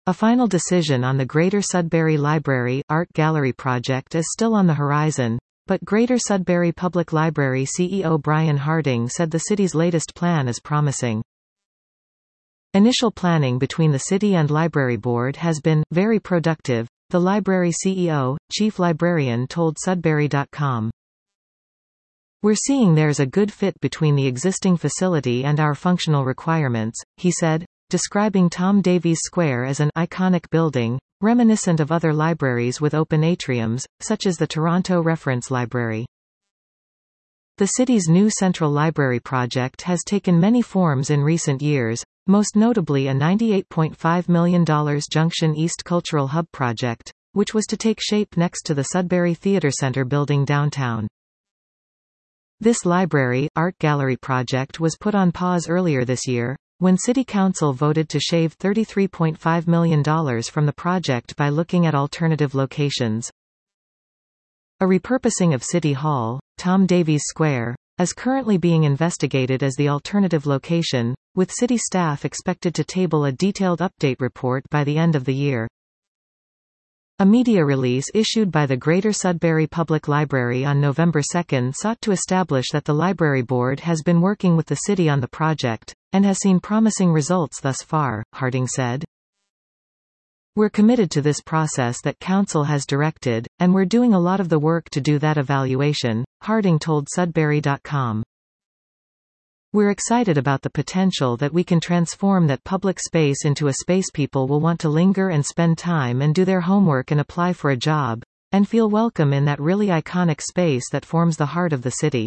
A final decision on the Greater Sudbury Library Art Gallery project is still on the horizon, but Greater Sudbury Public Library CEO Brian Harding said the city's latest plan is promising. Initial planning between the city and library board has been very productive, the library CEO, chief librarian told Sudbury.com. We're seeing there's a good fit between the existing facility and our functional requirements, he said, describing Tom Davies Square as an iconic building, reminiscent of other libraries with open atriums, such as the Toronto Reference Library. The city's new Central Library project has taken many forms in recent years, most notably a $98.5 million Junction East Cultural Hub project, which was to take shape next to the Sudbury Theatre Centre building downtown. This library art gallery project was put on pause earlier this year, when City Council voted to shave $33.5 million from the project by looking at alternative locations. A repurposing of City Hall, Tom Davies Square, is currently being investigated as the alternative location, with city staff expected to table a detailed update report by the end of the year. A media release issued by the Greater Sudbury Public Library on November 2 sought to establish that the library board has been working with the city on the project, and has seen promising results thus far, Harding said. We're committed to this process that Council has directed, and we're doing a lot of the work to do that evaluation, Harding told Sudbury.com. We're excited about the potential that we can transform that public space into a space people will want to linger and spend time and do their homework and apply for a job, and feel welcome in that really iconic space that forms the heart of the city.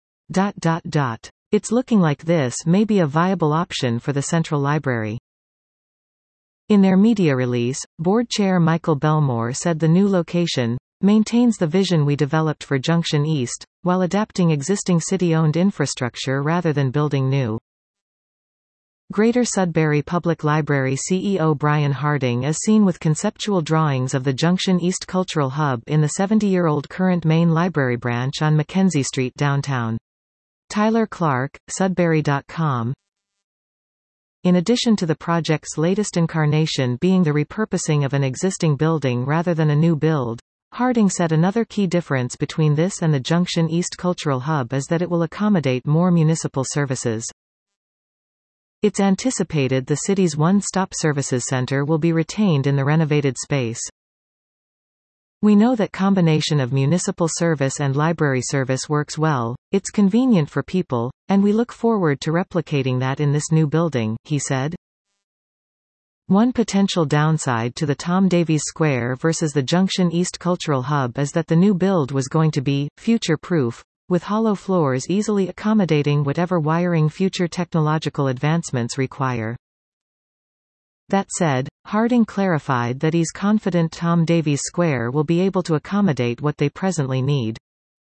It's looking like this may be a viable option for the Central Library. In their media release, Board Chair Michael Belmore said the new location maintains the vision we developed for Junction East, while adapting existing city-owned infrastructure rather than building new. Greater Sudbury Public Library CEO Brian Harding is seen with conceptual drawings of the Junction East Cultural Hub in the 70-year-old current main library branch on Mackenzie Street downtown. Tyler Clark, Sudbury.com. In addition to the project's latest incarnation being the repurposing of an existing building rather than a new build, Harding said another key difference between this and the Junction East Cultural Hub is that it will accommodate more municipal services. It's anticipated the city's one-stop services center will be retained in the renovated space. We know that combination of municipal service and library service works well, it's convenient for people, and we look forward to replicating that in this new building, he said. One potential downside to the Tom Davies Square versus the Junction East Cultural Hub is that the new build was going to be future-proof, with hollow floors easily accommodating whatever wiring future technological advancements require. That said, Harding clarified that he's confident Tom Davies Square will be able to accommodate what they presently need.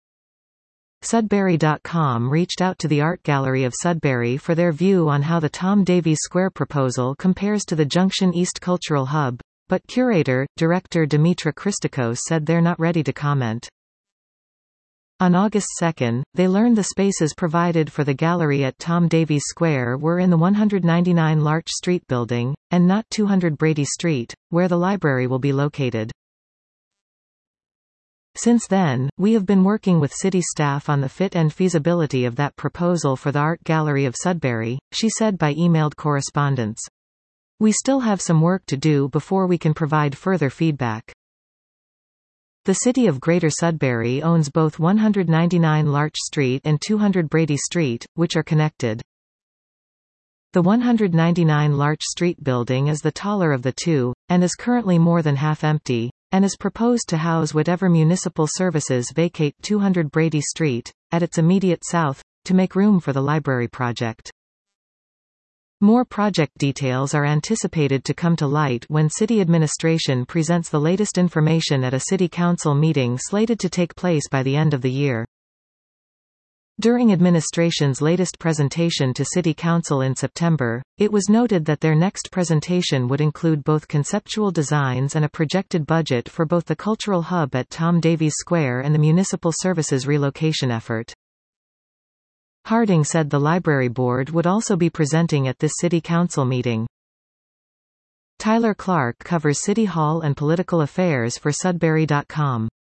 Sudbury.com reached out to the Art Gallery of Sudbury for their view on how the Tom Davies Square proposal compares to the Junction East Cultural Hub, but curator-director Dimitra Christakos said they're not ready to comment. On August 2, they learned the spaces provided for the gallery at Tom Davies Square were in the 199 Larch Street building, and not 200 Brady Street, where the library will be located. Since then, we have been working with city staff on the fit and feasibility of that proposal for the Art Gallery of Sudbury, she said by emailed correspondence. We still have some work to do before we can provide further feedback. The City of Greater Sudbury owns both 199 Larch Street and 200 Brady Street, which are connected. The 199 Larch Street building is the taller of the two, and is currently more than half empty, and is proposed to house whatever municipal services vacate 200 Brady Street, at its immediate south, to make room for the library project. More project details are anticipated to come to light when city administration presents the latest information at a city council meeting slated to take place by the end of the year. During administration's latest presentation to City Council in September, it was noted that their next presentation would include both conceptual designs and a projected budget for both the cultural hub at Tom Davies Square and the municipal services relocation effort. Harding said the library board would also be presenting at this City Council meeting. Tyler Clark covers City Hall and political affairs for Sudbury.com.